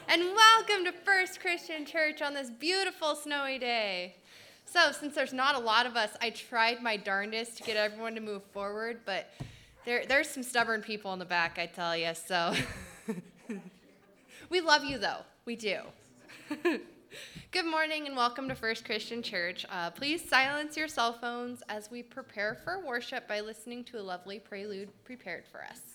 And welcome to First Christian Church on this beautiful snowy day. So, since there's not a lot of us, I tried my darndest to get everyone to move forward, but there's some stubborn people in the back, I tell you, so. We love you, though. We do. Good morning and welcome to First Christian Church. Please silence your cell phones as we prepare for worship by listening to a lovely prelude prepared for us.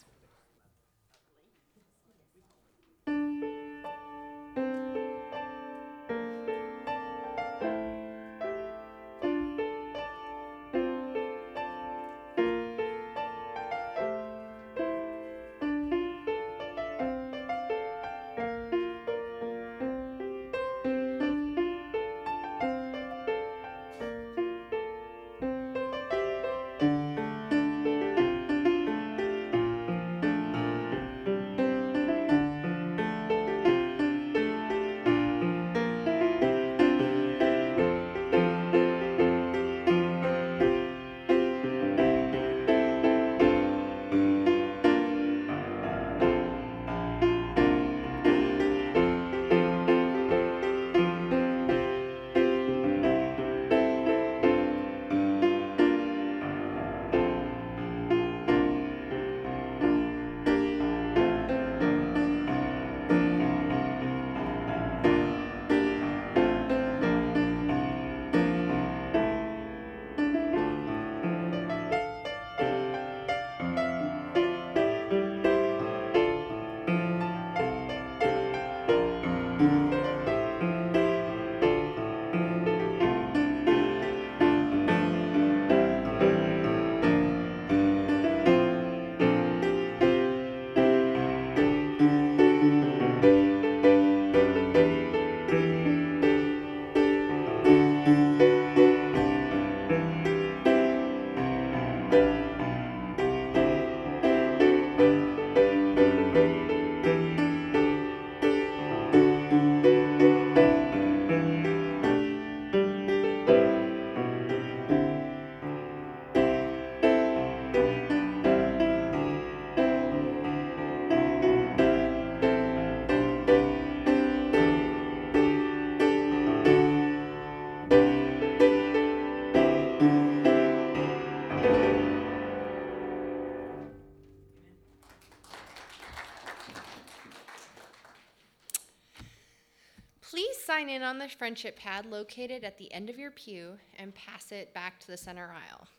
Please sign in on the friendship pad located at the end of your pew and pass it back to the center aisle.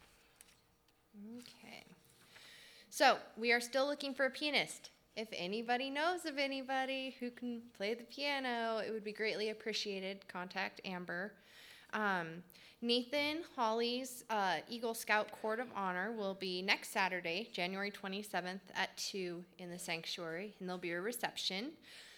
Okay. So, we are still looking for a pianist. If anybody knows of anybody who can play the piano, it would be greatly appreciated. Contact Amber. Nathan Hawley's Eagle Scout Court of Honor will be next Saturday, January 27th at 2 in the sanctuary, and there'll be a reception.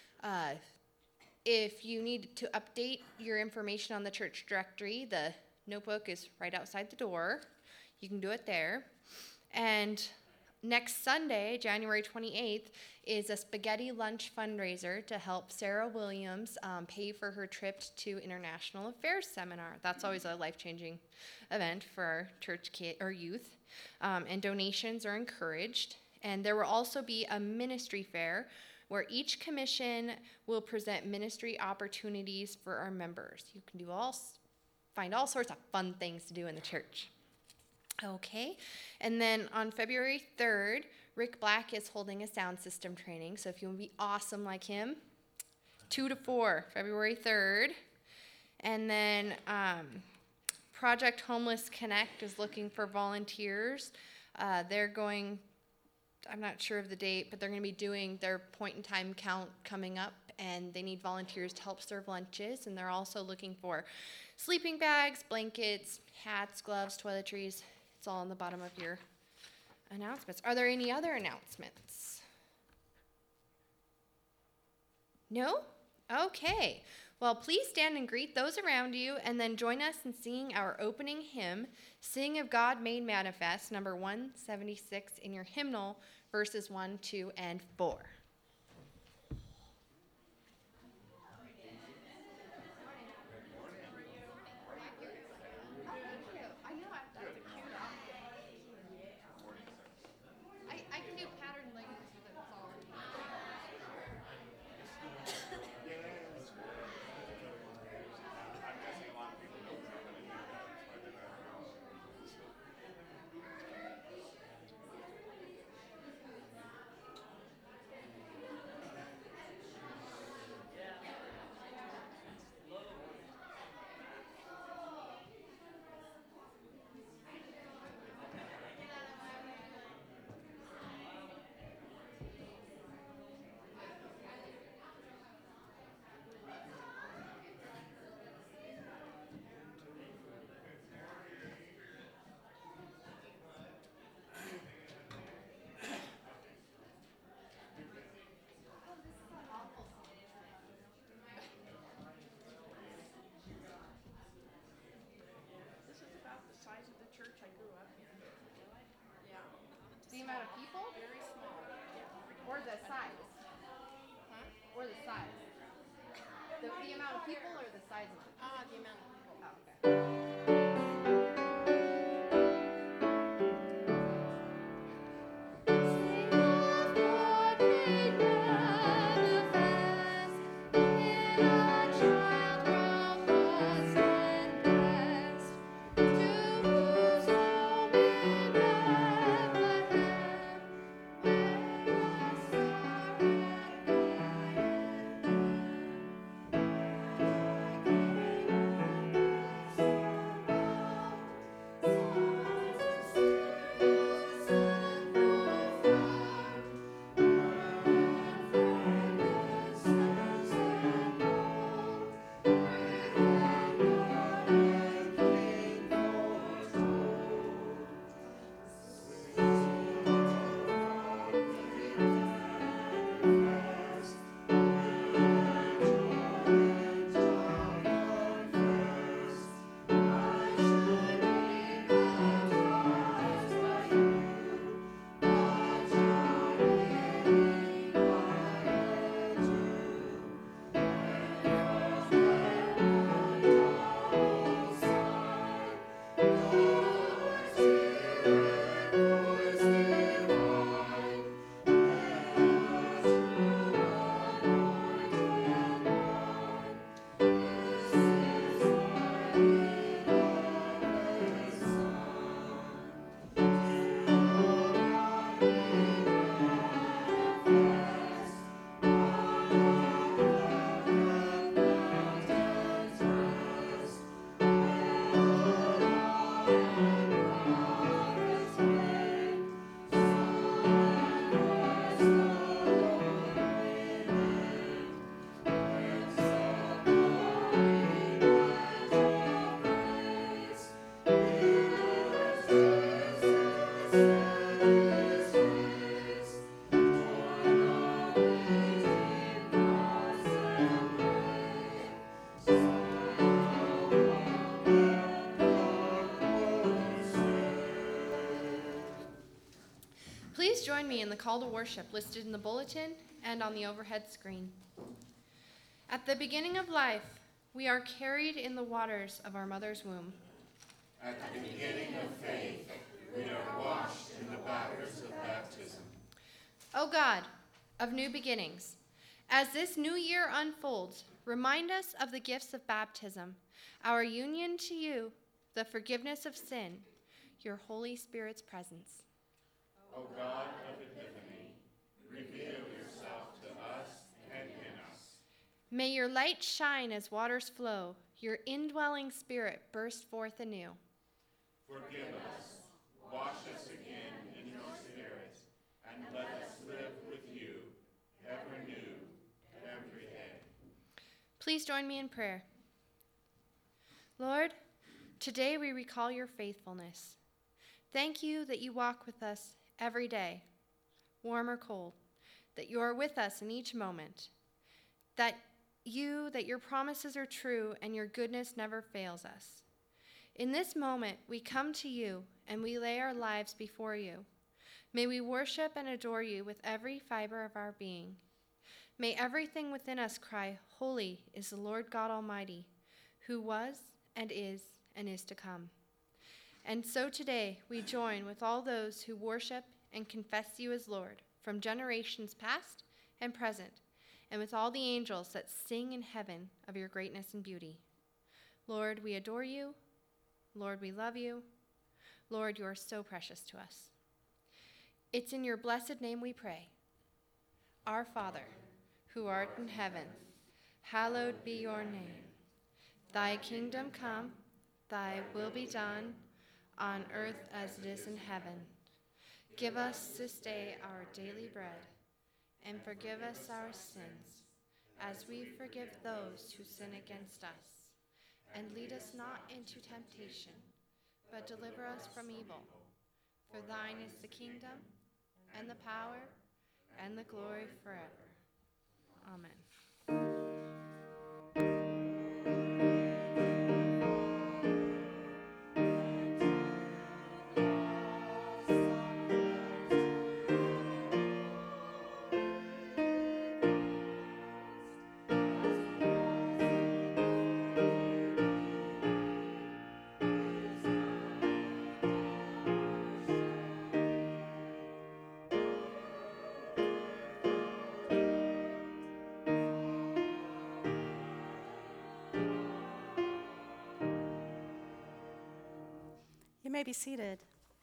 If you need to update your information on the church directory, the notebook is right outside the door. You can do it there. And next Sunday, January 28th, is a spaghetti lunch fundraiser to help Sarah Williams pay for her trip to International Affairs Seminar. That's always a life-changing event for our church or youth. And donations are encouraged. And there will also be a ministry fair where each commission will present ministry opportunities for our members. You can find all sorts of fun things to do in the church. Okay, and then on February 3rd, Rick Black is holding a sound system training, so if you want to be awesome like him, 2 to 4, February 3rd. And then Project Homeless Connect is looking for volunteers. They're going, I'm not sure of the date, but they're going to be doing their point-in-time count coming up, and they need volunteers to help serve lunches, and they're also looking for sleeping bags, blankets, hats, gloves, toiletries. It's all on the bottom of your announcements. Are there any other announcements? No? Okay. Well, please stand and greet those around you, and then join us in singing our opening hymn, Sing of God Made Manifest, number 176 in your hymnal, verses 1, 2, and 4. I can do pattern leggings with it. It's all. size? Huh? Or the size? The amount of people or the size of it? The amount of people. Oh, okay. Please join me in the call to worship listed in the bulletin and on the overhead screen. At the beginning of life, we are carried in the waters of our mother's womb. At the beginning of faith, we are washed in the waters of baptism. O God, of new beginnings, as this new year unfolds, remind us of the gifts of baptism, our union to you, the forgiveness of sin, your Holy Spirit's presence. O God of Epiphany, reveal yourself to us and in us. May your light shine as waters flow, your indwelling spirit burst forth anew. Forgive us, wash us again in your Spirit, and let us live with you, ever new, every day. Please join me in prayer. Lord, today we recall your faithfulness. Thank you that you walk with us every day, warm or cold, that you are with us in each moment, that your promises are true and your goodness never fails us. In this moment, we come to you and we lay our lives before you. May we worship and adore you with every fiber of our being. May everything within us cry, "Holy is the Lord God Almighty, who was and is to come." And so today we join with all those who worship and confess you as Lord from generations past and present, and with all the angels that sing in heaven of your greatness and beauty. Lord, we adore you. Lord, we love you. Lord, you are so precious to us. It's in your blessed name we pray. Our Father, who art in heaven, hallowed be your name. Thy kingdom come, thy will be done, on earth as it is in heaven. Give us this day our daily bread, and forgive us our sins, as we forgive those who sin against us. And lead us not into temptation, but deliver us from evil. For thine is the kingdom, and the power, and the glory forever. Amen. may be seated.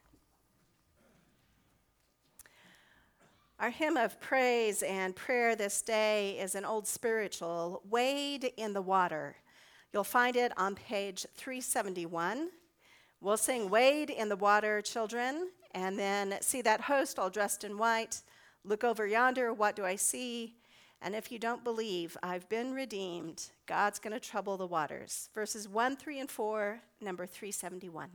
Our hymn of praise and prayer this day is an old spiritual, Wade in the Water. You'll find it on page 371. We'll sing Wade in the Water, children, and then see that host all dressed in white. Look over yonder, what do I see? And if you don't believe I've been redeemed, God's going to trouble the waters. Verses 1, 3, and 4, number 371.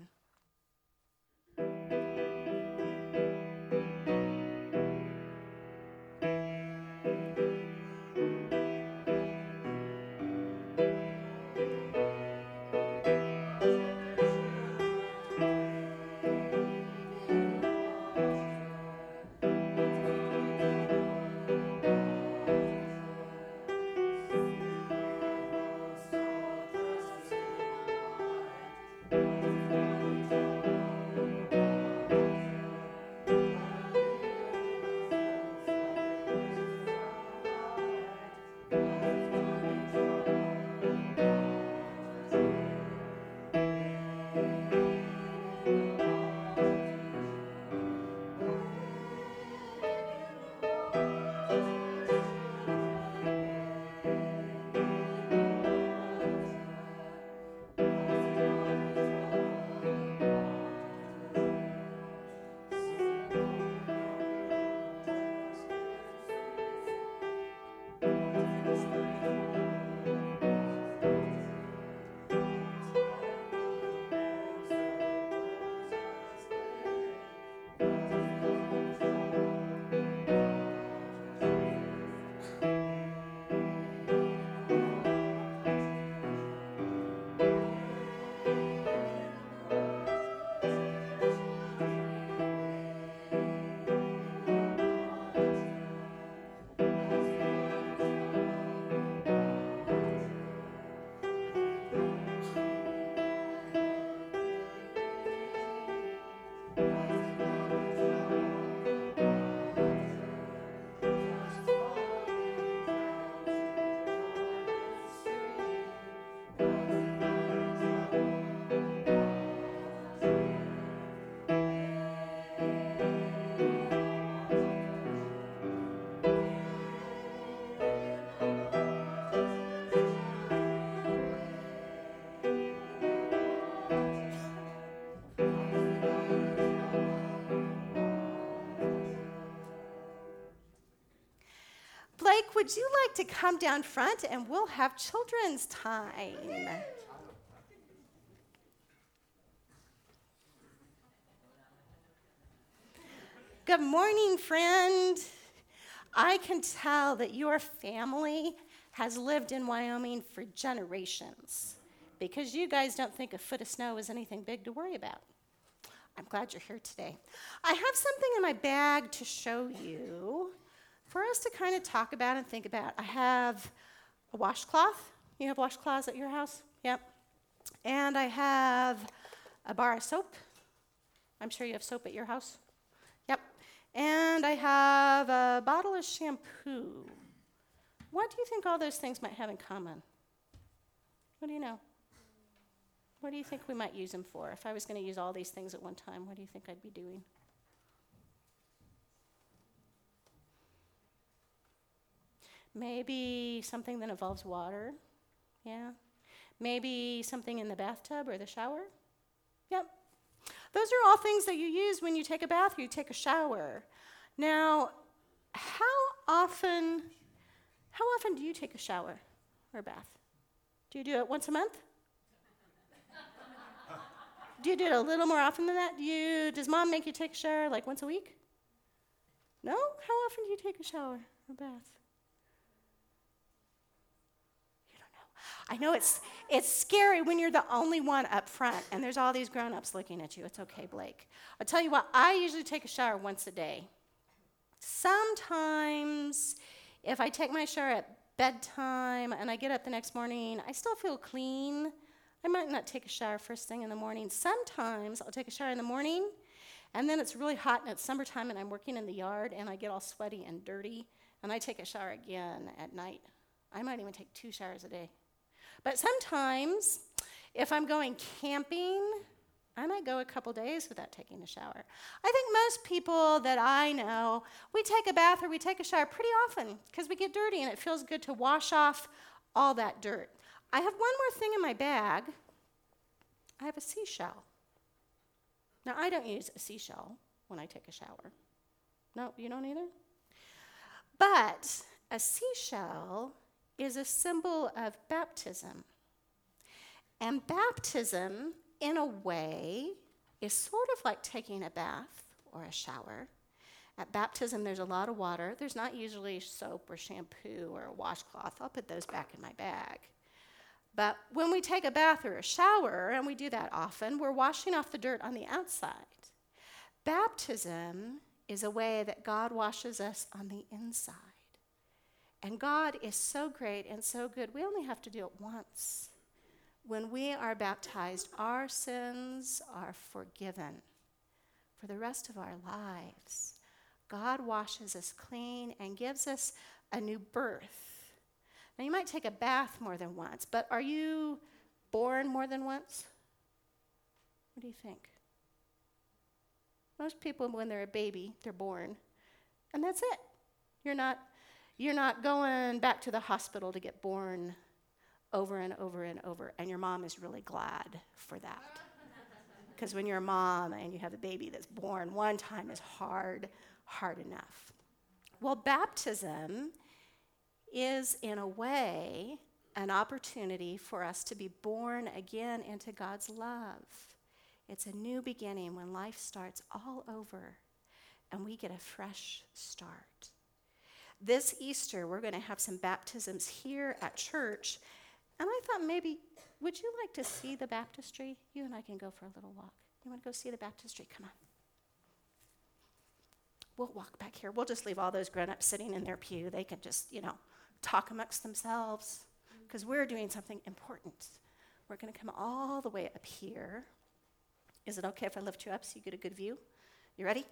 Blake, would you like to come down front and we'll have children's time? Good morning, friend. I can tell that your family has lived in Wyoming for generations because you guys don't think a foot of snow is anything big to worry about. I'm glad you're here today. I have something in my bag to show you for us to kind of talk about and think about. I have a washcloth. You have washcloths at your house? Yep. And I have a bar of soap. I'm sure you have soap at your house. Yep. And I have a bottle of shampoo. What do you think all those things might have in common? What do you know? What do you think we might use them for? If I was going to use all these things at one time, what do you think I'd be doing? Maybe something that involves water. Yeah. Maybe something in the bathtub or the shower. Yep. Those are all things that you use when you take a bath or you take a shower. Now, how often do you take a shower or a bath? Do you do it once a month? Do you do it a little more often than that? Does mom make you take a shower like once a week? No? How often do you take a shower or bath? You don't know. I know it's scary when you're the only one up front and there's all these grown-ups looking at you. It's okay, Blake. I'll tell you what, I usually take a shower once a day. Sometimes if I take my shower at bedtime and I get up the next morning, I still feel clean. I might not take a shower first thing in the morning. Sometimes I'll take a shower in the morning, and then it's really hot and it's summertime and I'm working in the yard and I get all sweaty and dirty, and I take a shower again at night. I might even take 2 showers a day. But sometimes, if I'm going camping I might go a couple days without taking a shower. I think most people that I know, we take a bath or we take a shower pretty often because we get dirty and it feels good to wash off all that dirt. I have one more thing in my bag. I have a seashell. Now, I don't use a seashell when I take a shower. No, you don't either? But a seashell is a symbol of baptism. And baptism, in a way, is sort of like taking a bath or a shower. At baptism, there's a lot of water. There's not usually soap or shampoo or a washcloth. I'll put those back in my bag. But when we take a bath or a shower, and we do that often, we're washing off the dirt on the outside. Baptism is a way that God washes us on the inside. And God is so great and so good, we only have to do it once. When we are baptized, our sins are forgiven for the rest of our lives. God washes us clean and gives us a new birth. Now, you might take a bath more than once, but are you born more than once? What do you think? Most people, when they're a baby, they're born, and that's it. You're not going back to the hospital to get born over and over and over, and your mom is really glad for that. Because when you're a mom and you have a baby that's born one time is hard enough. Well, baptism is, in a way, an opportunity for us to be born again into God's love. It's a new beginning when life starts all over and we get a fresh start. This Easter, we're going to have some baptisms here at church. And I thought maybe, would you like to see the baptistry? You and I can go for a little walk. You want to go see the baptistry? Come on. We'll walk back here. We'll just leave all those grown-ups sitting in their pew. They can just, talk amongst themselves because we're doing something important. We're going to come all the way up here. Is it okay if I lift you up so you get a good view? You ready?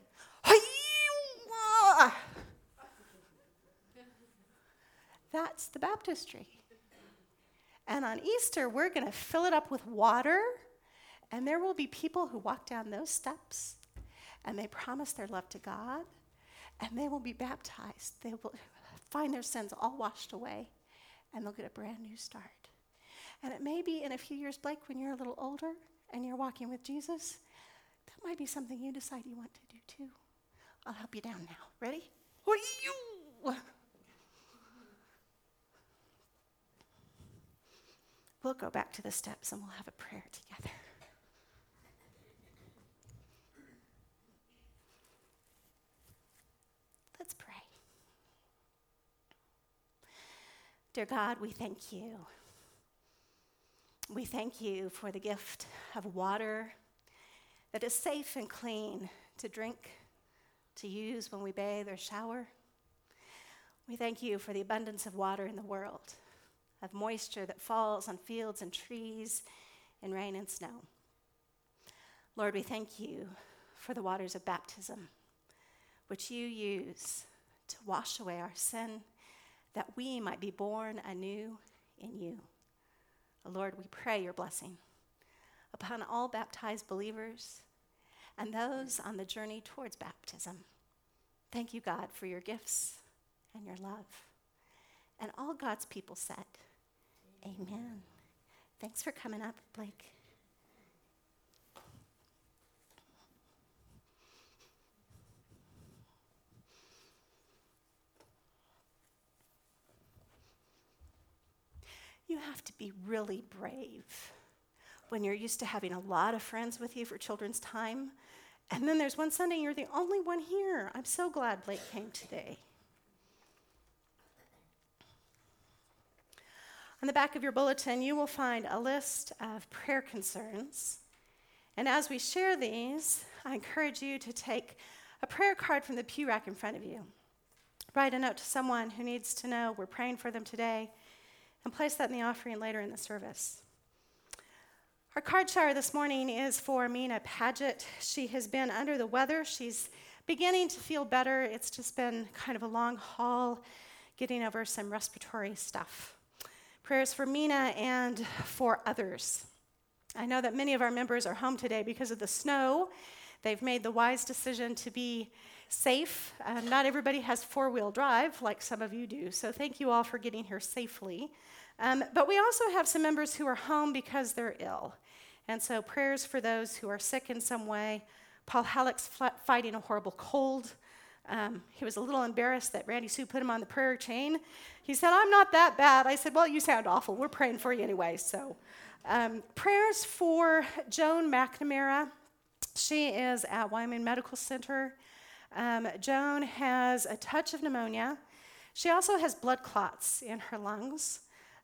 That's the baptistry. And on Easter, we're going to fill it up with water, and there will be people who walk down those steps, and they promise their love to God, and they will be baptized. They will find their sins all washed away, and they'll get a brand new start. And it may be in a few years, Blake, when you're a little older and you're walking with Jesus, that might be something you decide you want to do too. I'll help you down now. Ready? We'll go back to the steps and we'll have a prayer together. Let's pray. Dear God, we thank you. We thank you for the gift of water that is safe and clean to drink, to use when we bathe or shower. We thank you for the abundance of water in the world, of moisture that falls on fields and trees in rain and snow. Lord, we thank you for the waters of baptism, which you use to wash away our sin, that we might be born anew in you. Lord, we pray your blessing upon all baptized believers and those on the journey towards baptism. Thank you, God, for your gifts and your love. And all God's people said, Amen. Thanks for coming up, Blake. You have to be really brave when you're used to having a lot of friends with you for children's time. And then there's one Sunday you're the only one here. I'm so glad Blake came today. On the back of your bulletin, you will find a list of prayer concerns. And as we share these, I encourage you to take a prayer card from the pew rack in front of you. Write a note to someone who needs to know we're praying for them today, and place that in the offering later in the service. Our card shower this morning is for Mina Paget. She has been under the weather. She's beginning to feel better. It's just been kind of a long haul getting over some respiratory stuff. Prayers for Mina and for others. I know that many of our members are home today because of the snow. They've made the wise decision to be safe. Not everybody has four-wheel drive like some of you do, so thank you all for getting here safely. But we also have some members who are home because they're ill. And so prayers for those who are sick in some way. Paul Halleck's fighting a horrible cold. He was a little embarrassed that Randy Sue put him on the prayer chain. He said, "I'm not that bad." I said, "Well, you sound awful. We're praying for you anyway." So prayers for Joan McNamara. She is at Wyoming Medical Center. Joan has a touch of pneumonia. She also has blood clots in her lungs.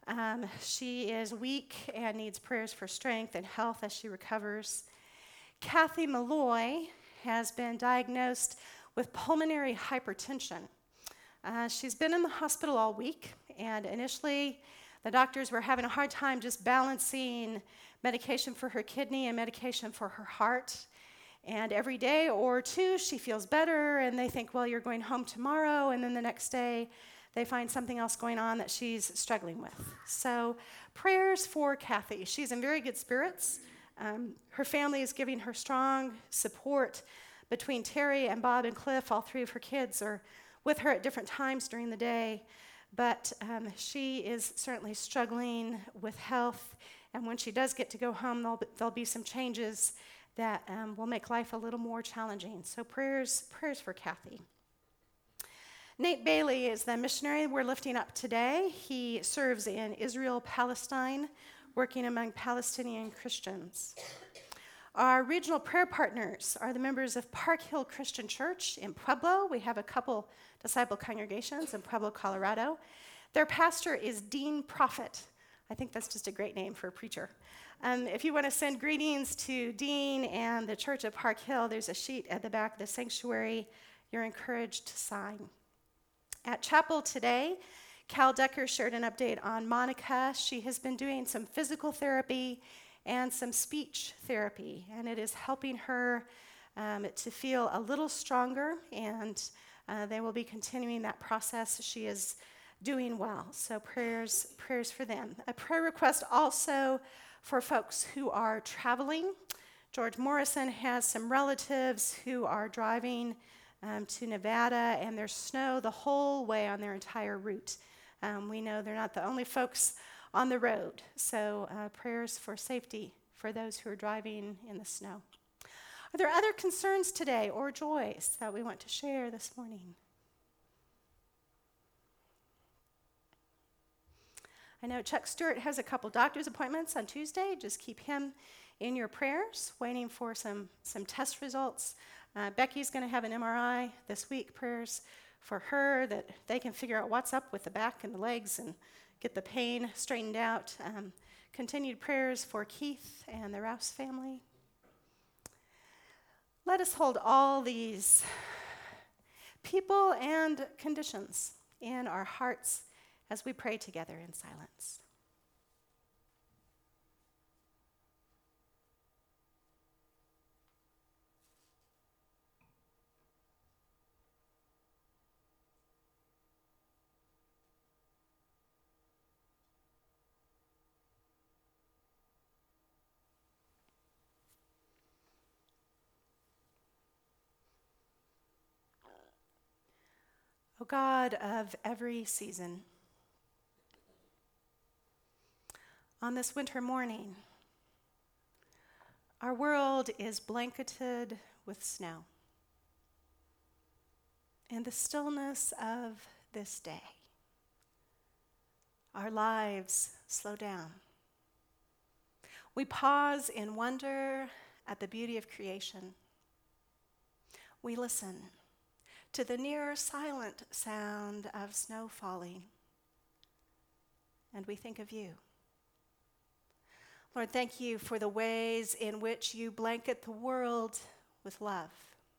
She is weak and needs prayers for strength and health as she recovers. Kathy Malloy has been diagnosed with pulmonary hypertension. She's been in the hospital all week, and initially the doctors were having a hard time just balancing medication for her kidney and medication for her heart. And every day or two, she feels better, and they think, well, you're going home tomorrow, and then the next day, they find something else going on that she's struggling with. So prayers for Kathy. She's in very good spirits. Her family is giving her strong support. Between Terry and Bob and Cliff, all three of her kids are with her at different times during the day. But she is certainly struggling with health. And when she does get to go home, there'll be some changes that will make life a little more challenging. So prayers for Kathy. Nate Bailey is the missionary we're lifting up today. He serves in Israel, Palestine, working among Palestinian Christians. Our regional prayer partners are the members of Park Hill Christian Church in Pueblo. We have a couple disciple congregations in Pueblo, Colorado. Their pastor is Dean Prophet. I think that's just a great name for a preacher. If you want to send greetings to Dean and the church at Park Hill, there's a sheet at the back of the sanctuary. You're encouraged to sign. At chapel today, Cal Decker shared an update on Monica. She has been doing some physical therapy and some speech therapy, and it is helping her to feel a little stronger, and they will be continuing that process. She is doing well, so prayers for them. A prayer request also for folks who are traveling. George Morrison has some relatives who are driving to Nevada, and there's snow the whole way on their entire route. We know they're not the only folks on the road, so prayers for safety for those who are driving in the snow. Are there other concerns today or joys that we want to share this morning? I know Chuck Stewart has a couple doctor's appointments on Tuesday. Just keep him in your prayers, waiting for some test results. Becky's going to have an MRI this week. Prayers for her that they can figure out what's up with the back and the legs and get the pain straightened out. Continued prayers for Keith and the Rouse family. Let us hold all these people and conditions in our hearts as we pray together in silence. O God of every season, on this winter morning, our world is blanketed with snow. In the stillness of this day, our lives slow down. We pause in wonder at the beauty of creation. We listen to the near silent sound of snow falling, and we think of you. Lord, thank you for the ways in which you blanket the world with love.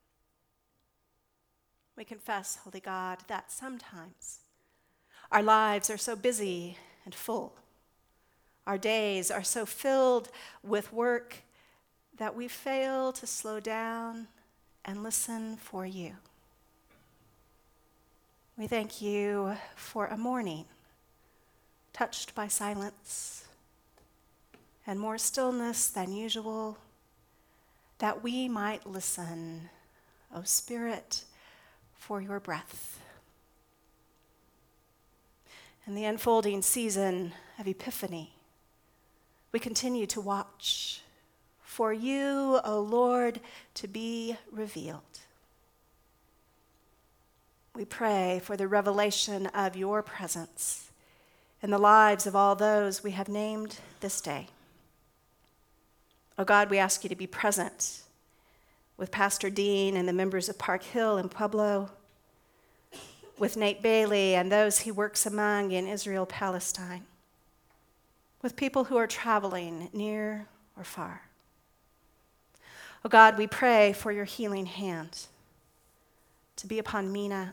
We confess, Holy God, that sometimes our lives are so busy and full. Our days are so filled with work that we fail to slow down and listen for you. We thank you for a morning touched by silence and more stillness than usual, that we might listen, O Spirit, for your breath. In the unfolding season of Epiphany, we continue to watch for you, O Lord, to be revealed. We pray for the revelation of your presence in the lives of all those we have named this day. O God, we ask you to be present with Pastor Dean and the members of Park Hill and Pueblo, with Nate Bailey and those he works among in Israel, Palestine, with people who are traveling near or far. Oh God, we pray for your healing hand to be upon Mina,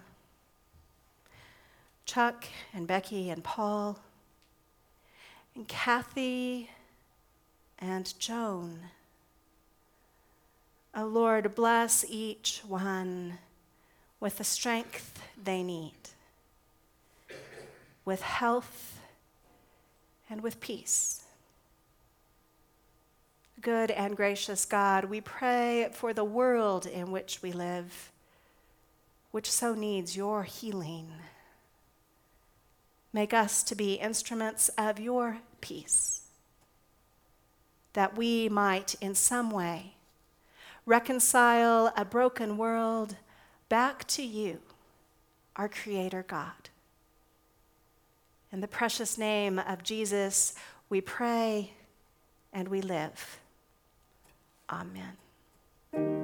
Chuck and Becky and Paul, and Kathy and Joan. Oh Lord, bless each one with the strength they need, with health and with peace. Good and gracious God, we pray for the world in which we live, which so needs your healing. Make us to be instruments of your peace, that we might in some way reconcile a broken world back to you, our Creator God. In the precious name of Jesus, we pray and we live. Amen.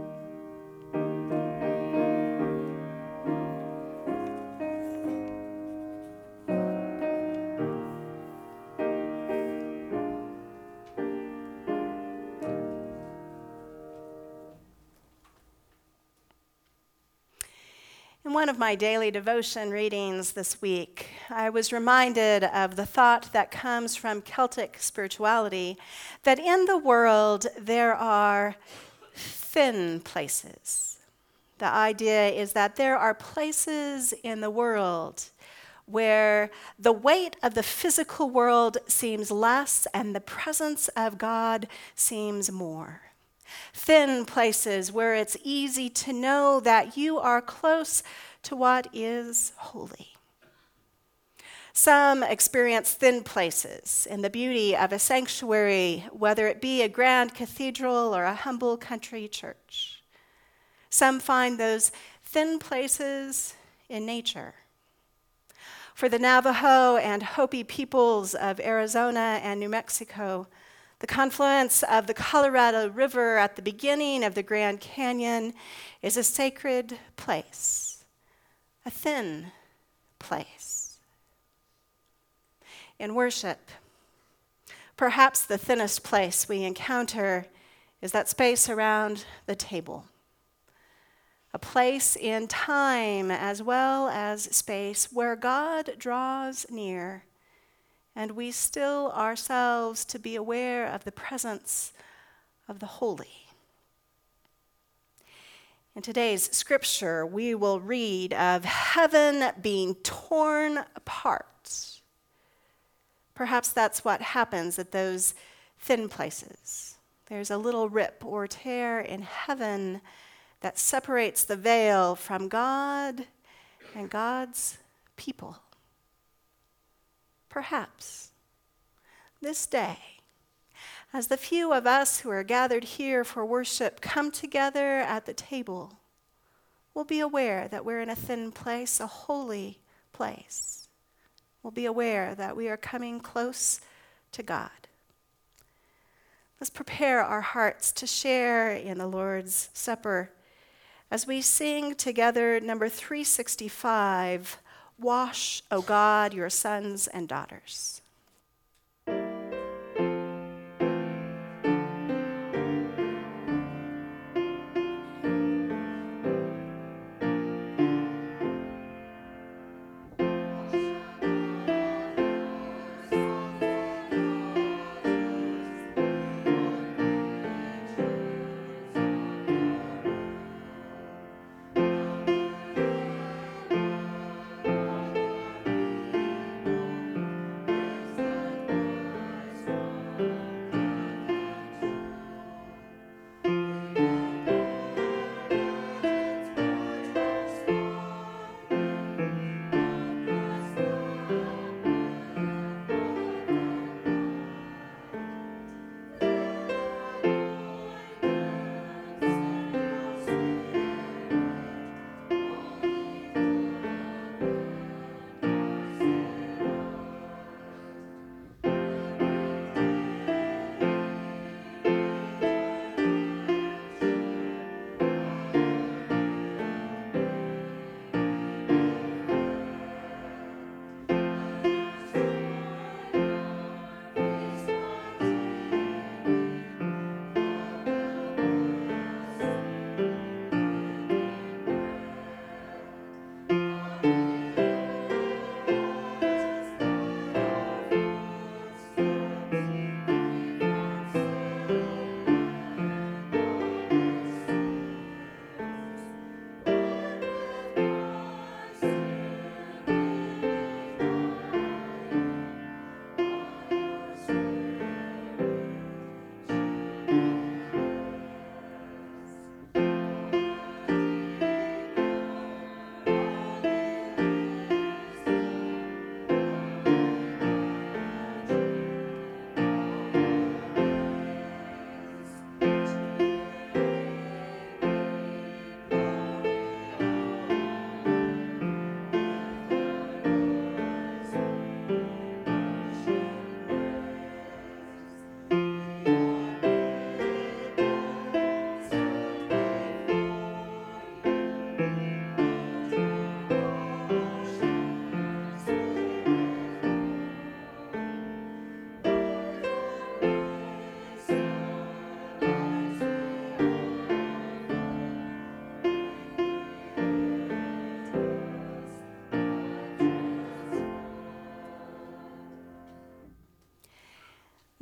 In one of my daily devotion readings this week, I was reminded of the thought that comes from Celtic spirituality that in the world there are thin places. The idea is that there are places in the world where the weight of the physical world seems less and the presence of God seems more. Thin places where it's easy to know that you are close to what is holy. Some experience thin places in the beauty of a sanctuary, whether it be a grand cathedral or a humble country church. Some find those thin places in nature. For the Navajo and Hopi peoples of Arizona and New Mexico, the confluence of the Colorado River at the beginning of the Grand Canyon is a sacred place, a thin place. In worship, perhaps the thinnest place we encounter is that space around the table, a place in time as well as space where God draws near and we still ourselves to be aware of the presence of the holy. In today's scripture, we will read of heaven being torn apart. Perhaps that's what happens at those thin places. There's a little rip or tear in heaven that separates the veil from God and God's people. Perhaps this day, as the few of us who are gathered here for worship come together at the table, we'll be aware that we're in a thin place, a holy place. We'll be aware that we are coming close to God. Let's prepare our hearts to share in the Lord's Supper as we sing together number 365, Wash, O God, your sons and daughters.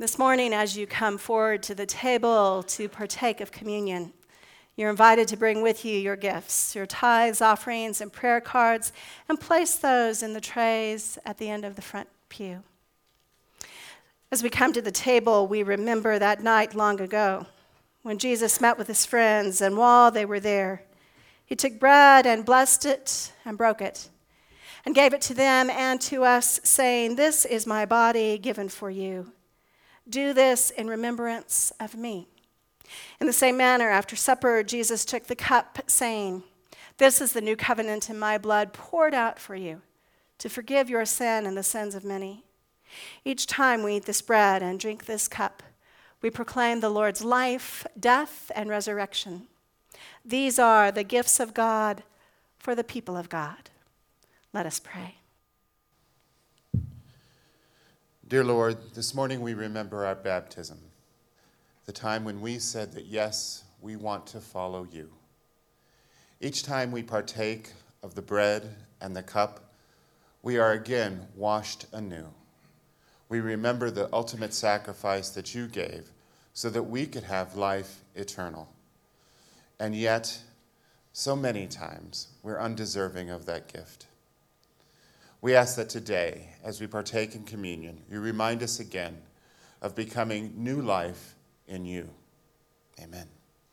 This morning, as you come forward to the table to partake of communion, you're invited to bring with you your gifts, your tithes, offerings, and prayer cards, and place those in the trays at the end of the front pew. As we come to the table, we remember that night long ago when Jesus met with his friends, and while they were there, he took bread and blessed it and broke it and gave it to them and to us, saying, "This is my body given for you. Do this in remembrance of me." In the same manner, after supper, Jesus took the cup, saying, "This is the new covenant in my blood, poured out for you to forgive your sin and the sins of many. Each time we eat this bread and drink this cup, we proclaim the Lord's life, death, and resurrection. These are the gifts of God for the people of God." Let us pray. Dear Lord, this morning we remember our baptism, the time when we said that, yes, we want to follow you. Each time we partake of the bread and the cup, we are again washed anew. We remember the ultimate sacrifice that you gave so that we could have life eternal. And yet, so many times, we're undeserving of that gift. We ask that today, as we partake in communion, you remind us again of becoming new life in you. Amen.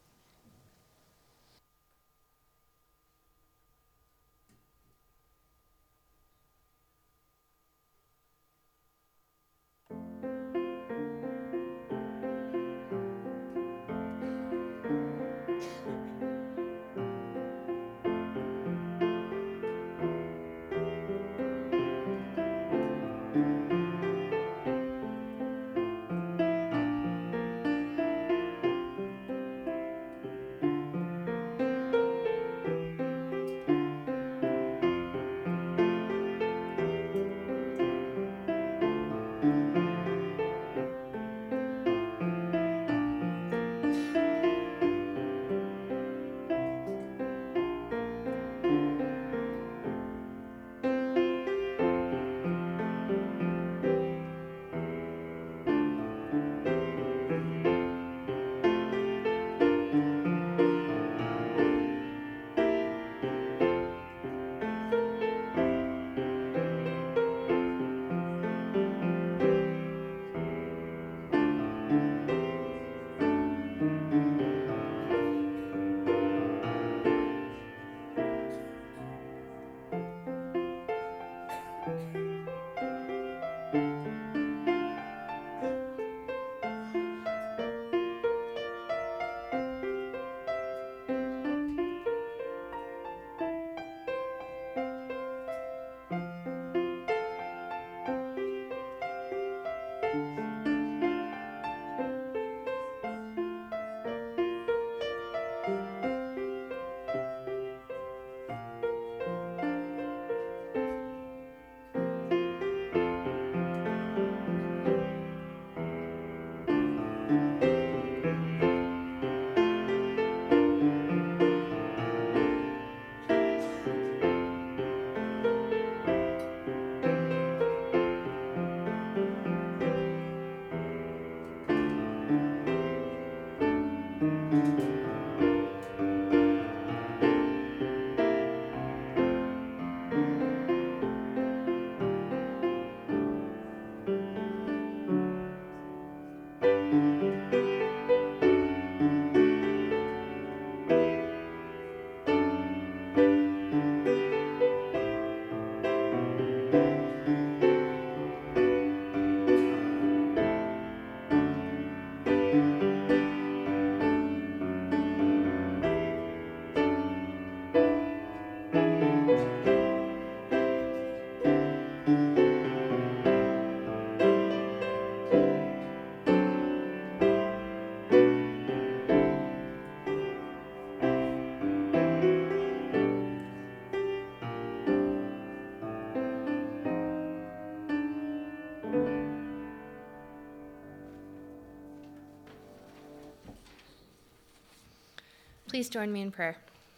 Please join me in prayer.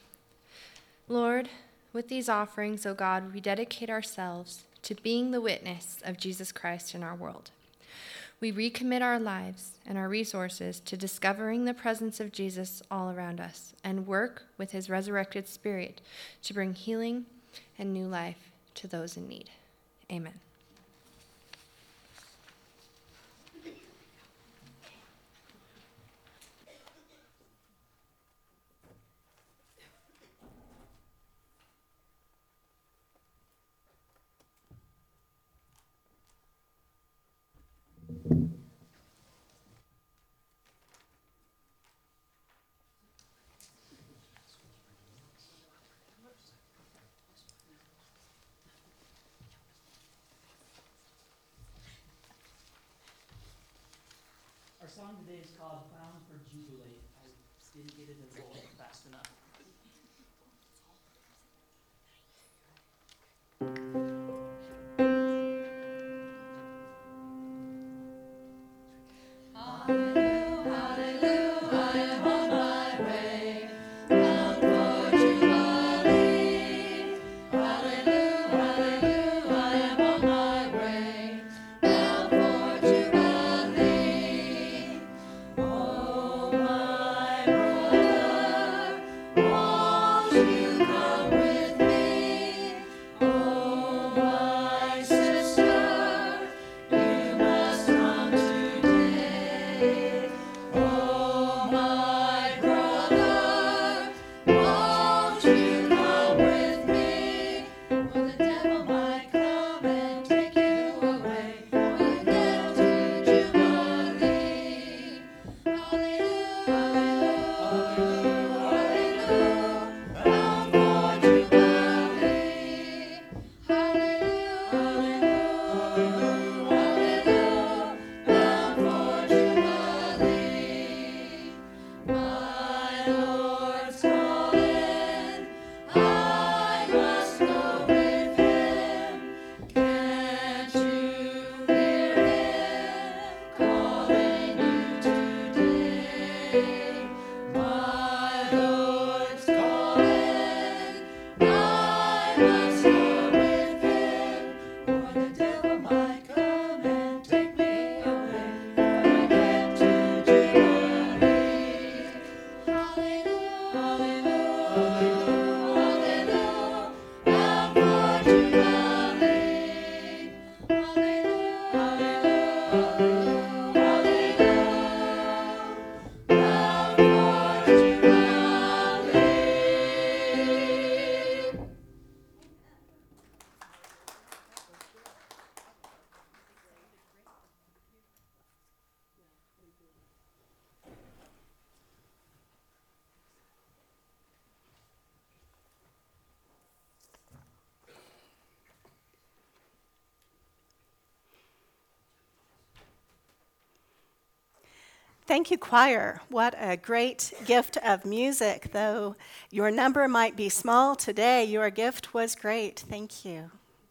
Lord, with these offerings, O God, we dedicate ourselves to being the witness of Jesus Christ in our world. We recommit our lives and our resources to discovering the presence of Jesus all around us and work with his resurrected spirit to bring healing and new life to those in need. Amen. Our song today is called Bound for Jubilee. I didn't get it in roll fast enough. Thank you, choir. What a great gift of music. Though your number might be small today, your gift was great. Thank you.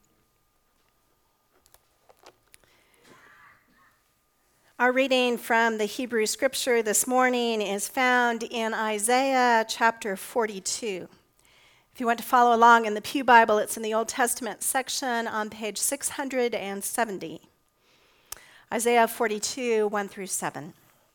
Our reading from the Hebrew scripture this morning is found in Isaiah chapter 42. If you want to follow along in the Pew Bible, it's in the Old Testament section on page 670. Isaiah 42, 1 through 7.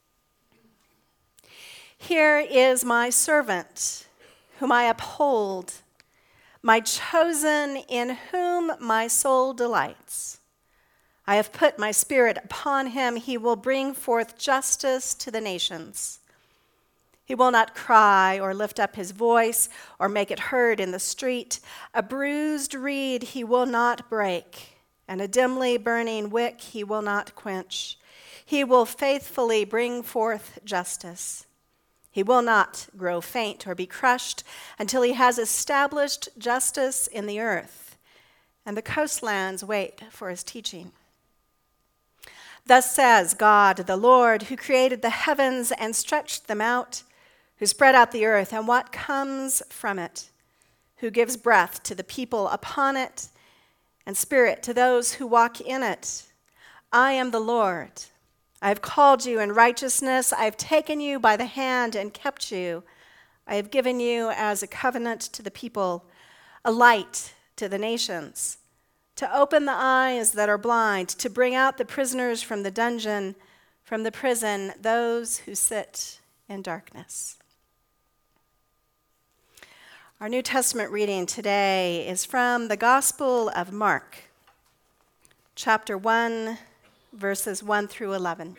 Here is my servant, whom I uphold, my chosen, in whom my soul delights. I have put my spirit upon him. He will bring forth justice to the nations. He will not cry or lift up his voice or make it heard in the street. A bruised reed he will not break, and a dimly burning wick he will not quench. He will faithfully bring forth justice. He will not grow faint or be crushed until he has established justice in the earth, and the coastlands wait for his teaching. Thus says God, the Lord, who created the heavens and stretched them out, who spread out the earth and what comes from it, who gives breath to the people upon it and spirit to those who walk in it. I am the Lord. I have called you in righteousness. I have taken you by the hand and kept you. I have given you as a covenant to the people, a light to the nations, to open the eyes that are blind, to bring out the prisoners from the dungeon, from the prison, those who sit in darkness. Our New Testament reading today is from the Gospel of Mark, chapter 1, verses 1 through 11.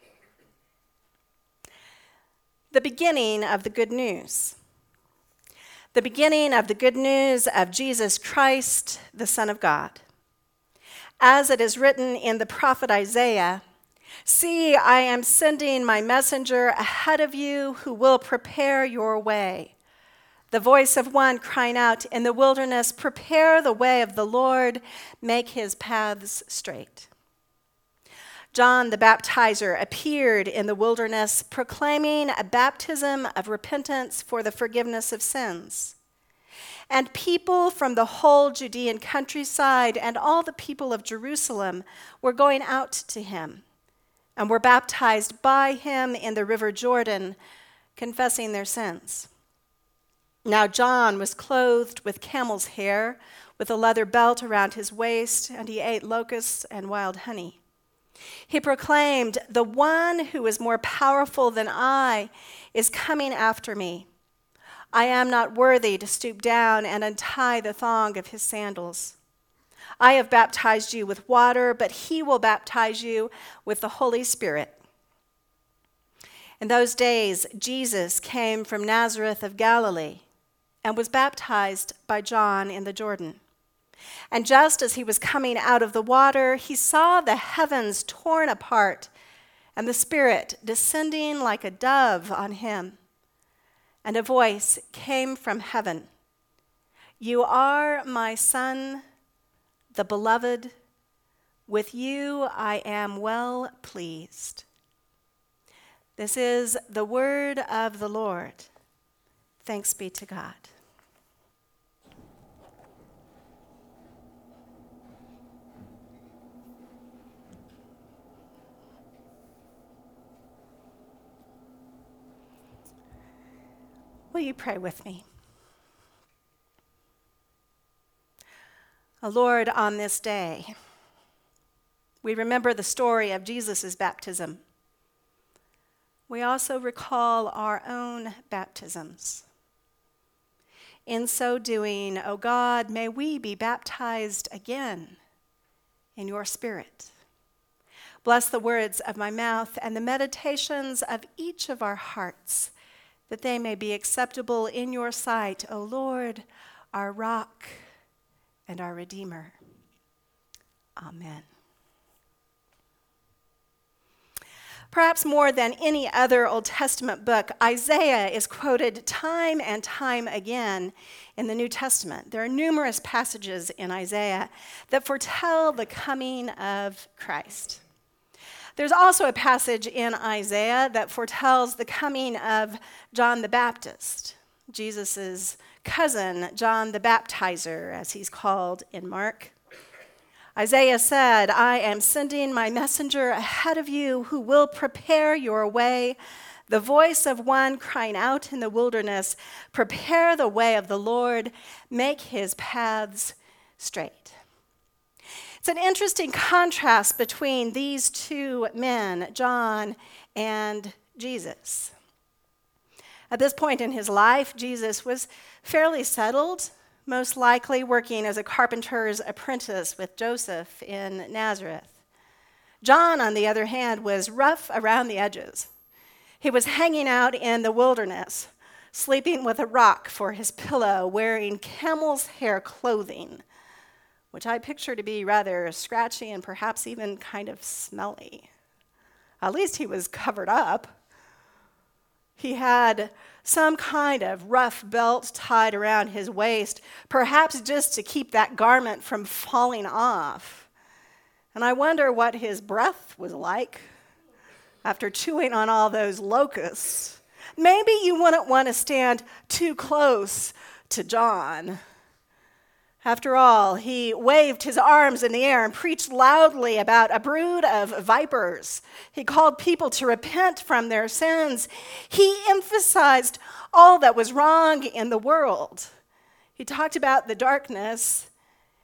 The beginning of the good news. The beginning of the good news of Jesus Christ, the Son of God. As it is written in the prophet Isaiah, "See, I am sending my messenger ahead of you who will prepare your way. The voice of one crying out in the wilderness, prepare the way of the Lord, make his paths straight." John the Baptizer appeared in the wilderness, proclaiming a baptism of repentance for the forgiveness of sins. And people from the whole Judean countryside and all the people of Jerusalem were going out to him and were baptized by him in the river Jordan, confessing their sins. Now John was clothed with camel's hair, with a leather belt around his waist, and he ate locusts and wild honey. He proclaimed, "The one who is more powerful than I is coming after me. I am not worthy to stoop down and untie the thong of his sandals. I have baptized you with water, but he will baptize you with the Holy Spirit." In those days, Jesus came from Nazareth of Galilee and was baptized by John in the Jordan. And just as he was coming out of the water, he saw the heavens torn apart and the Spirit descending like a dove on him. And a voice came from heaven, "You are my Son, the Beloved. With you I am well pleased." This is the word of the Lord. Thanks be to God. Will you pray with me? O Lord, on this day, we remember the story of Jesus' baptism. We also recall our own baptisms. In so doing, O God, may we be baptized again in your Spirit. Bless the words of my mouth and the meditations of each of our hearts, that they may be acceptable in your sight, O Lord, our rock and our Redeemer. Amen. Perhaps more than any other Old Testament book, Isaiah is quoted time and time again in the New Testament. There are numerous passages in Isaiah that foretell the coming of Christ. There's also a passage in Isaiah that foretells the coming of John the Baptist, Jesus' cousin, John the Baptizer, as he's called in Mark. Isaiah said, "I am sending my messenger ahead of you who will prepare your way. The voice of one crying out in the wilderness, prepare the way of the Lord, make his paths straight." It's an interesting contrast between these two men, John and Jesus. At this point in his life, Jesus was fairly settled, most likely working as a carpenter's apprentice with Joseph in Nazareth. John, on the other hand, was rough around the edges. He was hanging out in the wilderness, sleeping with a rock for his pillow, wearing camel's hair clothing, which I picture to be rather scratchy and perhaps even kind of smelly. At least he was covered up. He had some kind of rough belt tied around his waist, perhaps just to keep that garment from falling off. And I wonder what his breath was like after chewing on all those locusts. Maybe you wouldn't want to stand too close to John. After all, he waved his arms in the air and preached loudly about a brood of vipers. He called people to repent from their sins. He emphasized all that was wrong in the world. He talked about the darkness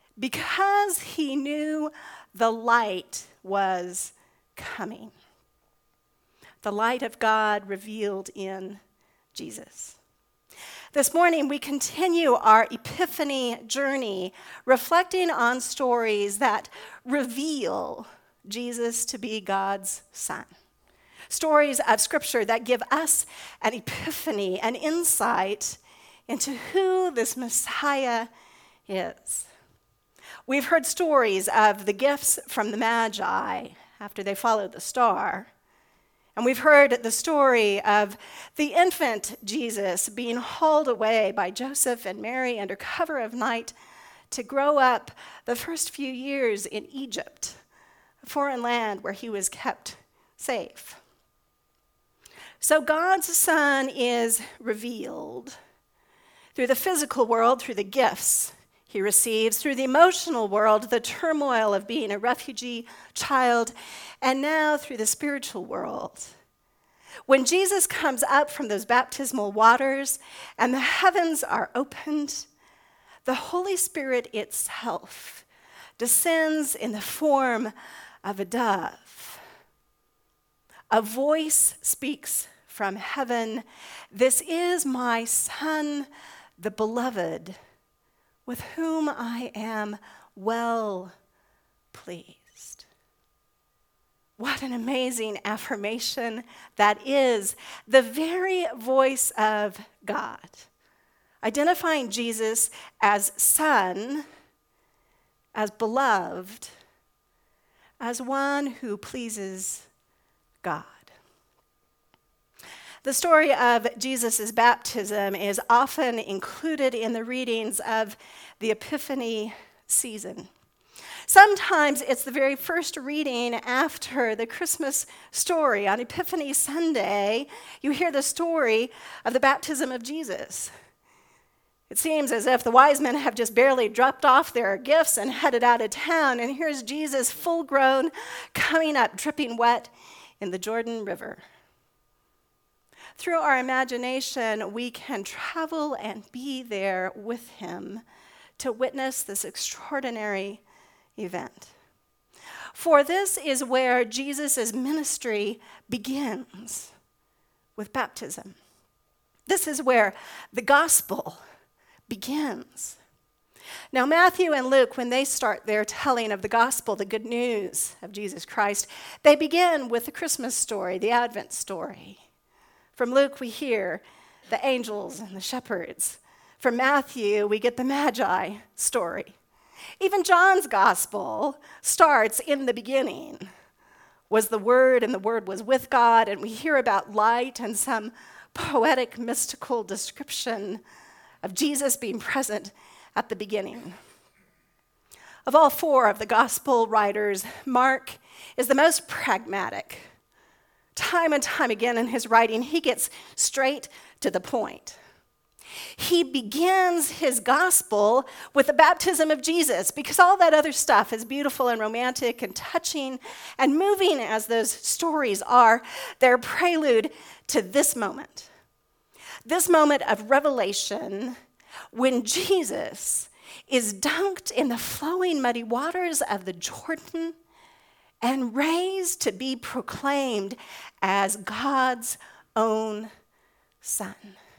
because he knew the light was coming. The light of God revealed in Jesus. This morning, we continue our Epiphany journey, reflecting on stories that reveal Jesus to be God's Son. Stories of Scripture that give us an epiphany, an insight into who this Messiah is. We've heard stories of the gifts from the Magi after they followed the star. And we've heard the story of the infant Jesus being hauled away by Joseph and Mary under cover of night to grow up the first few years in Egypt, a foreign land where he was kept safe. So God's Son is revealed through the physical world, through the gifts he receives, through the emotional world, the turmoil of being a refugee child, and now through the spiritual world. When Jesus comes up from those baptismal waters and the heavens are opened, the Holy Spirit itself descends in the form of a dove. A voice speaks from heaven, "This is my Son, the beloved, with whom I am well pleased." What an amazing affirmation that is, the very voice of God, identifying Jesus as Son, as beloved, as one who pleases God. The story of Jesus' baptism is often included in the readings of the Epiphany season. Sometimes it's the very first reading after the Christmas story. On Epiphany Sunday, you hear the story of the baptism of Jesus. It seems as if the wise men have just barely dropped off their gifts and headed out of town, and here's Jesus, full grown, coming up, dripping wet in the Jordan River. Through our imagination, we can travel and be there with him to witness this extraordinary event. For this is where Jesus' ministry begins, with baptism. This is where the gospel begins. Now, Matthew and Luke, when they start their telling of the gospel, the good news of Jesus Christ, they begin with the Christmas story, the Advent story. From Luke, we hear the angels and the shepherds. From Matthew, we get the Magi story. Even John's gospel starts in the beginning. Was the Word, and the Word was with God, and we hear about light and some poetic, mystical description of Jesus being present at the beginning. Of all four of the gospel writers, Mark is the most pragmatic. Time and time again in his writing, he gets straight to the point. He begins his gospel with the baptism of Jesus because all that other stuff is beautiful and romantic and touching and moving as those stories are. They're prelude to this moment of revelation when Jesus is dunked in the flowing muddy waters of the Jordan and raised to be proclaimed as God's own Son.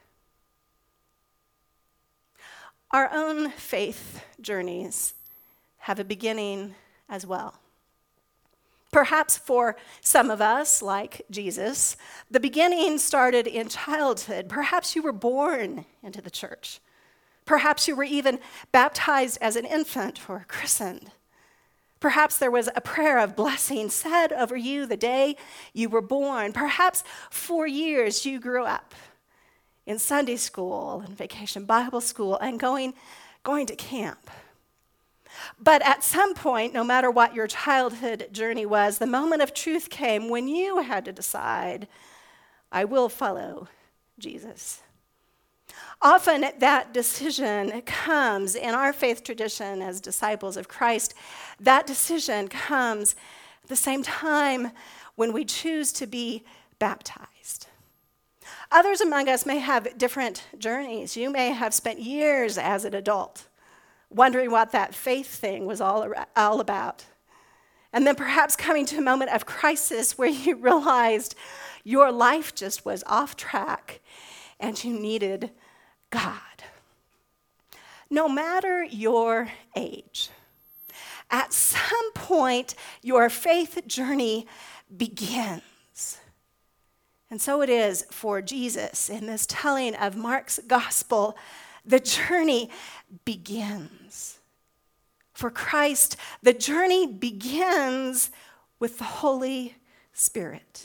Our own faith journeys have a beginning as well. Perhaps for some of us, like Jesus, the beginning started in childhood. Perhaps you were born into the church. Perhaps you were even baptized as an infant or christened. Perhaps there was a prayer of blessing said over you the day you were born. Perhaps for years you grew up in Sunday school and vacation Bible school and going to camp. But at some point, no matter what your childhood journey was, the moment of truth came when you had to decide, I will follow Jesus. Often that decision comes in our faith tradition as disciples of Christ. That decision comes at the same time when we choose to be baptized. Others among us may have different journeys. You may have spent years as an adult wondering what that faith thing was all about. And then perhaps coming to a moment of crisis where you realized your life just was off track and you needed God. No matter your age, at some point your faith journey begins. And so it is for Jesus in this telling of Mark's gospel. The journey begins. For Christ, the journey begins with the Holy Spirit.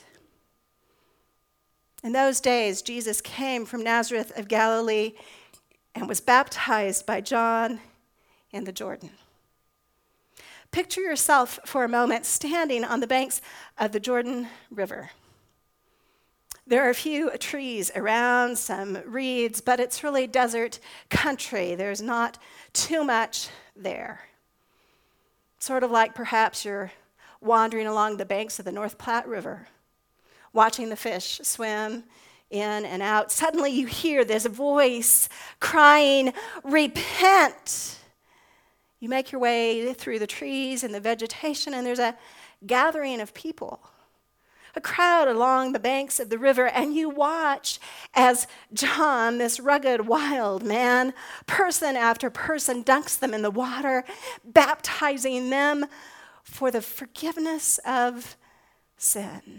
In those days, Jesus came from Nazareth of Galilee and was baptized by John in the Jordan. Picture yourself for a moment standing on the banks of the Jordan River. There are a few trees around, some reeds, but it's really desert country. There's not too much there. Sort of like perhaps you're wandering along the banks of the North Platte River, watching the fish swim in and out. Suddenly you hear this voice crying, "Repent!" You make your way through the trees and the vegetation, and there's a gathering of people, a crowd along the banks of the river, and you watch as John, this rugged, wild man, person after person, dunks them in the water, baptizing them for the forgiveness of sin.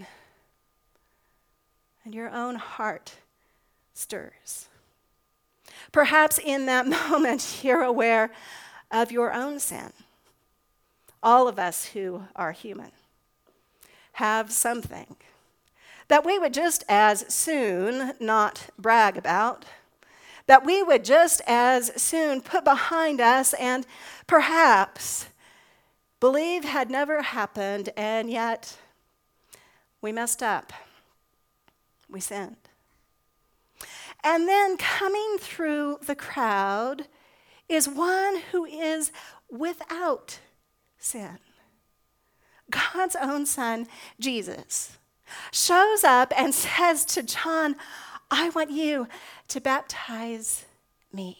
And your own heart stirs. Perhaps in that moment you're aware of your own sin. All of us who are human have something that we would just as soon not brag about, that we would just as soon put behind us and perhaps believe had never happened, and yet we messed up. We sinned. And then coming through the crowd is one who is without sin. God's own son, Jesus, shows up and says to John, "I want you to baptize me."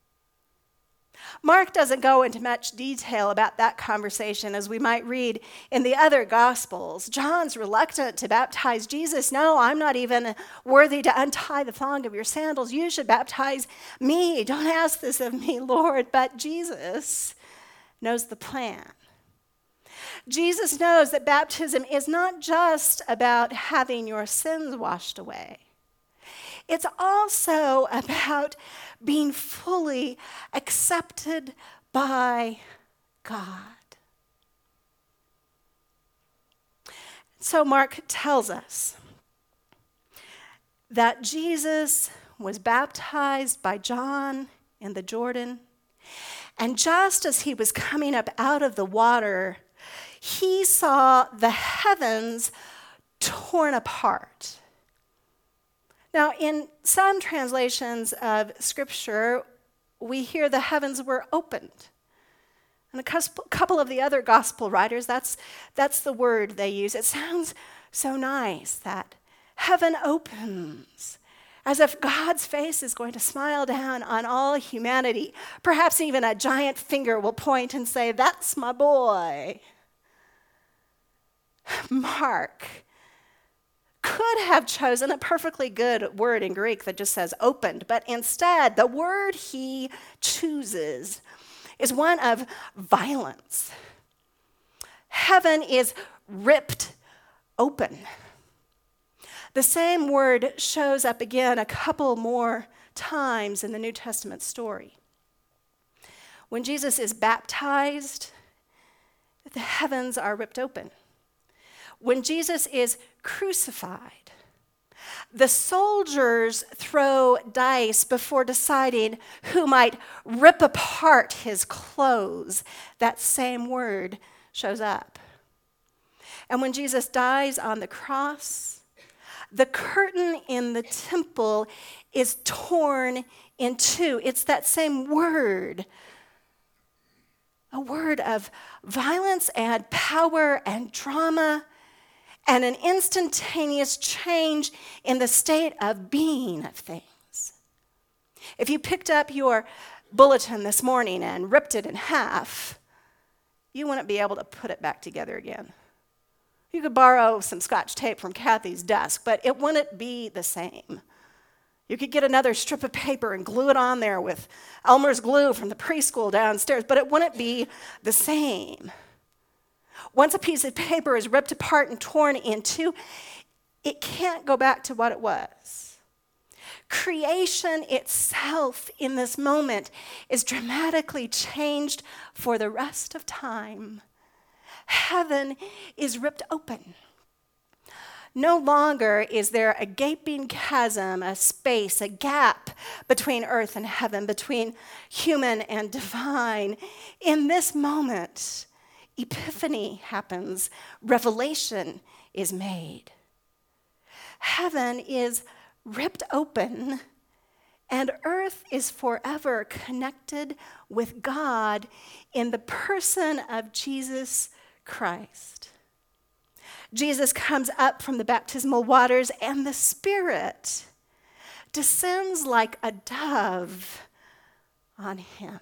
Mark doesn't go into much detail about that conversation as we might read in the other Gospels. John's reluctant to baptize Jesus. "No, I'm not even worthy to untie the thong of your sandals. You should baptize me. Don't ask this of me, Lord." But Jesus knows the plan. Jesus knows that baptism is not just about having your sins washed away. It's also about being fully accepted by God. So Mark tells us that Jesus was baptized by John in the Jordan, and just as he was coming up out of the water, he saw the heavens torn apart. Now, in some translations of Scripture, we hear the heavens were opened. And a couple of the other gospel writers, that's the word they use. It sounds so nice that heaven opens, as if God's face is going to smile down on all humanity. Perhaps even a giant finger will point and say, "That's my boy." Mark could have chosen a perfectly good word in Greek that just says opened, but instead, the word he chooses is one of violence. Heaven is ripped open. The same word shows up again a couple more times in the New Testament story. When Jesus is baptized, the heavens are ripped open. When Jesus is crucified, the soldiers throw dice before deciding who might rip apart his clothes. That same word shows up. And when Jesus dies on the cross, the curtain in the temple is torn in two. It's that same word, a word of violence and power and drama, and an instantaneous change in the state of being of things. If you picked up your bulletin this morning and ripped it in half, you wouldn't be able to put it back together again. You could borrow some Scotch tape from Kathy's desk, but it wouldn't be the same. You could get another strip of paper and glue it on there with Elmer's glue from the preschool downstairs, but it wouldn't be the same. Once a piece of paper is ripped apart and torn in two, it can't go back to what it was. Creation itself in this moment is dramatically changed for the rest of time. Heaven is ripped open. No longer is there a gaping chasm, a space, a gap between earth and heaven, between human and divine. In this moment, epiphany happens, revelation is made. Heaven is ripped open, and earth is forever connected with God in the person of Jesus Christ. Jesus comes up from the baptismal waters, and the Spirit descends like a dove on him.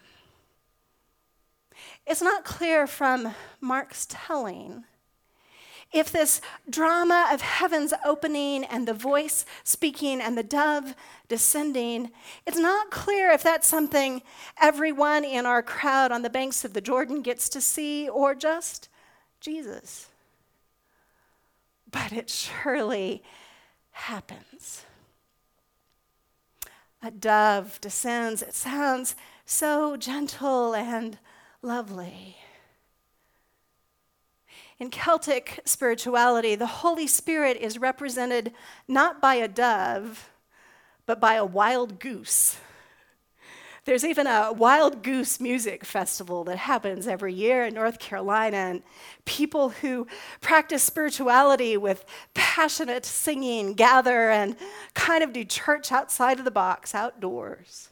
It's not clear from Mark's telling if this drama of heaven's opening and the voice speaking and the dove descending, it's not clear if that's something everyone in our crowd on the banks of the Jordan gets to see or just Jesus. But it surely happens. A dove descends. It sounds so gentle and lovely. In Celtic spirituality, the Holy Spirit is represented not by a dove, but by a wild goose. There's even a wild goose music festival that happens every year in North Carolina, and people who practice spirituality with passionate singing gather and kind of do church outside of the box, outdoors.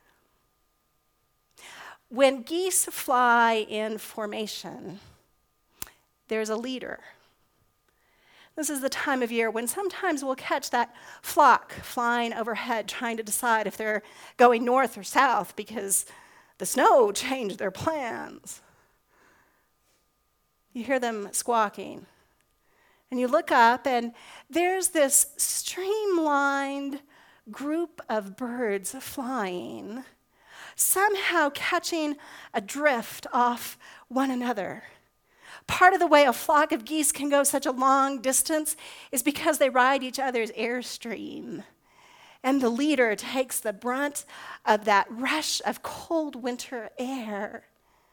When geese fly in formation, there's a leader. This is the time of year when sometimes we'll catch that flock flying overhead trying to decide if they're going north or south because the snow changed their plans. You hear them squawking. And you look up and there's this streamlined group of birds flying, somehow catching a drift off one another. Part of the way a flock of geese can go such a long distance is because they ride each other's airstream. And the leader takes the brunt of that rush of cold winter air.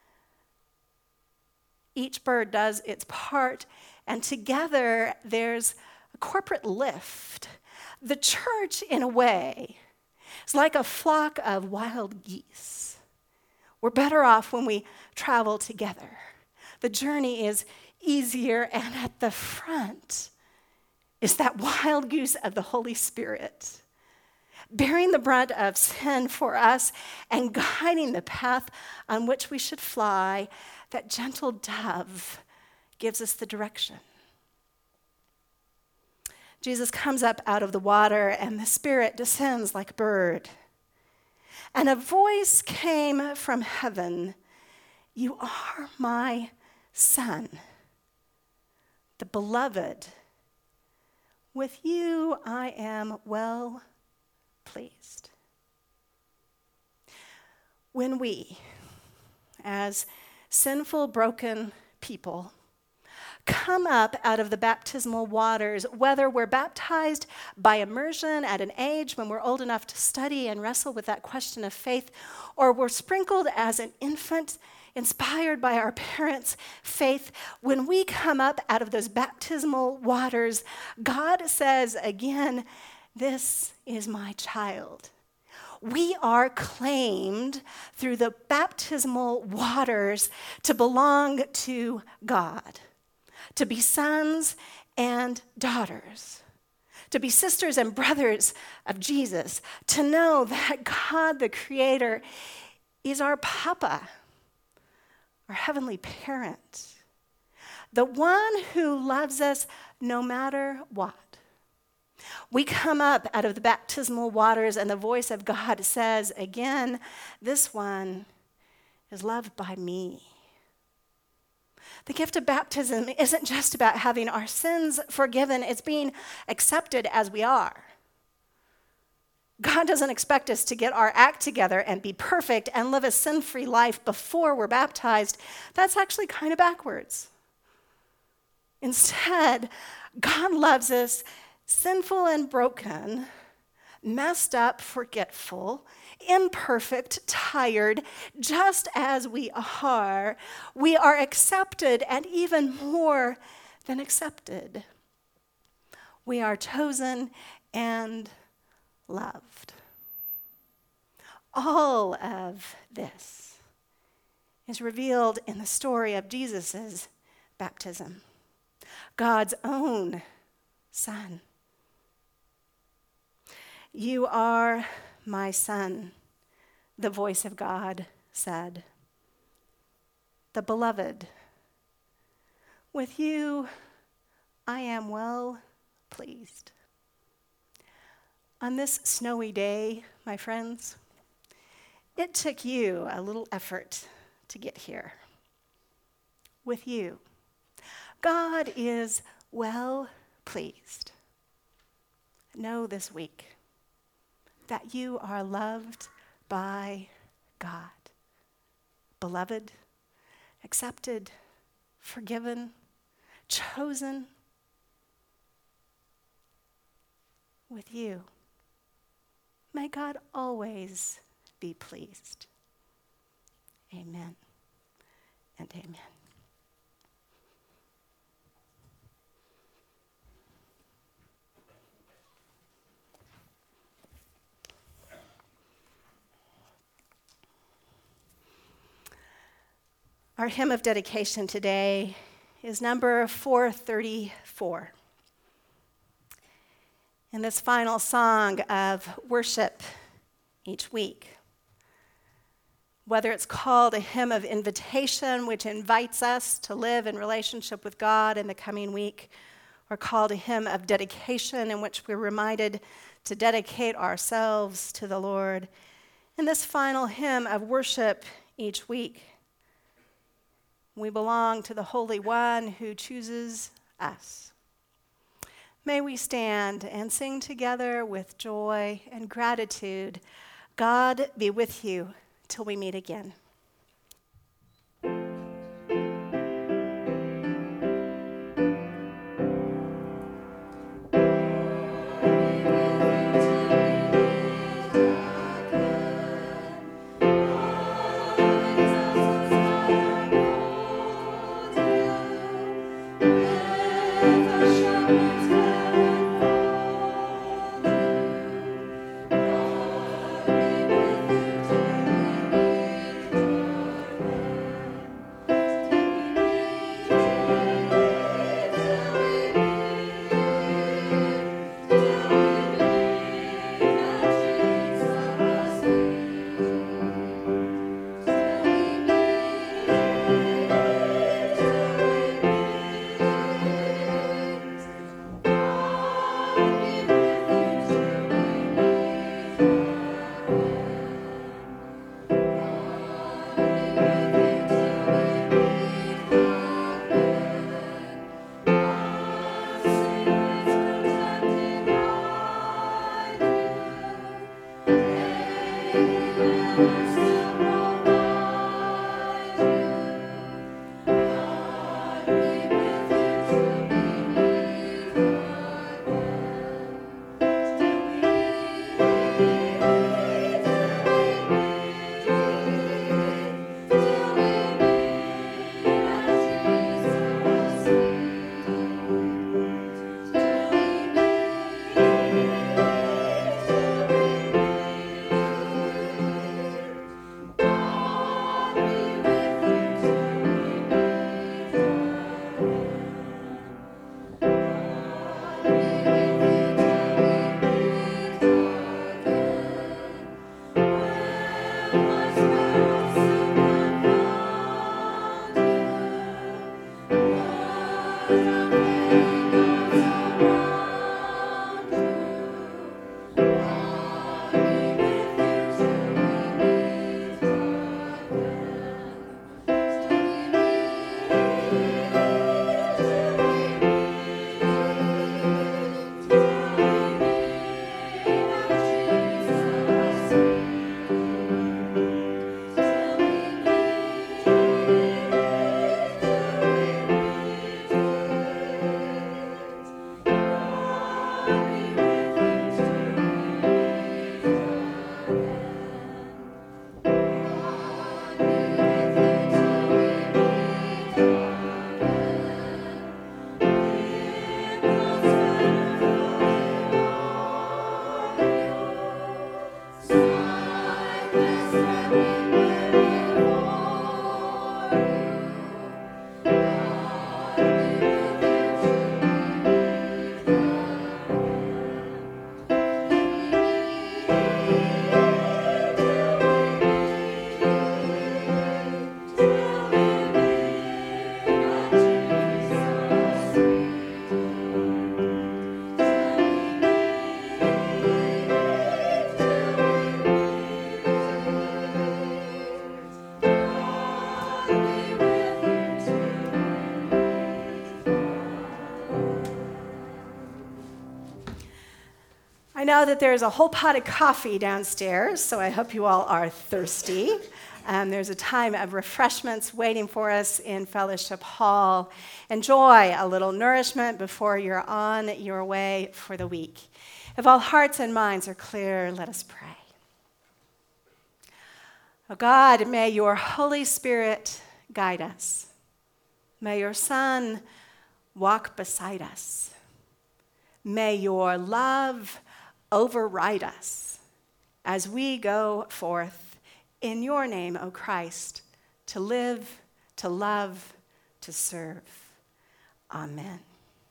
Each bird does its part, and together there's a corporate lift. The church, in a way, is like a flock of wild geese. We're better off when we travel together. The journey is easier, and at the front is that wild goose of the Holy Spirit, bearing the brunt of sin for us and guiding the path on which we should fly. That gentle dove gives us the direction. Jesus comes up out of the water, and the Spirit descends like a bird. And a voice came from heaven, "You are my Son, the beloved. With you I am well pleased." When we, as sinful, broken people, come up out of the baptismal waters, whether we're baptized by immersion at an age when we're old enough to study and wrestle with that question of faith, or we're sprinkled as an infant, inspired by our parents' faith, when we come up out of those baptismal waters, God says again, "This is my child." We are claimed through the baptismal waters to belong to God, to be sons and daughters, to be sisters and brothers of Jesus, to know that God, the Creator, is our Papa, our heavenly parent, the one who loves us no matter what. We come up out of the baptismal waters, and the voice of God says again, this one is loved by me. The gift of baptism isn't just about having our sins forgiven, it's being accepted as we are. God doesn't expect us to get our act together and be perfect and live a sin-free life before we're baptized. That's actually kind of backwards. Instead, God loves us sinful and broken, messed up, forgetful, imperfect, tired, just as we are. We are accepted and even more than accepted. We are chosen and loved. All of this is revealed in the story of Jesus' baptism, God's own Son. You are my Son, the voice of God said. The beloved. With you I am well pleased. On this snowy day, my friends, it took you a little effort to get here. With you, God is well pleased. Know this week that you are loved by God, beloved, accepted, forgiven, chosen. With you, may God always be pleased. Amen and amen. Our hymn of dedication today is number 434. In this final song of worship each week, whether it's called a hymn of invitation, which invites us to live in relationship with God in the coming week, or called a hymn of dedication, in which we're reminded to dedicate ourselves to the Lord, in this final hymn of worship each week, we belong to the Holy One who chooses us. May we stand and sing together with joy and gratitude. God be with you till we meet again. I know that there's a whole pot of coffee downstairs, so I hope you all are thirsty. There's a time of refreshments waiting for us in Fellowship Hall. Enjoy a little nourishment before you're on your way for the week. If all hearts and minds are clear, let us pray. Oh God, may your Holy Spirit guide us. May your Son walk beside us. May your love override us as we go forth in your name, O Christ, to live, to love, to serve. Amen.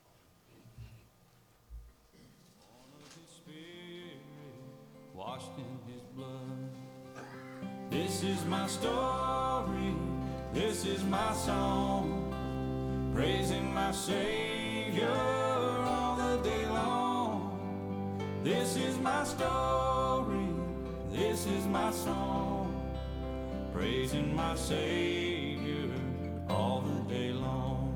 Washed in his blood. This is my story, this is my song, praising my Savior all the day long. This is my story, this is my song, praising my Savior all the day long.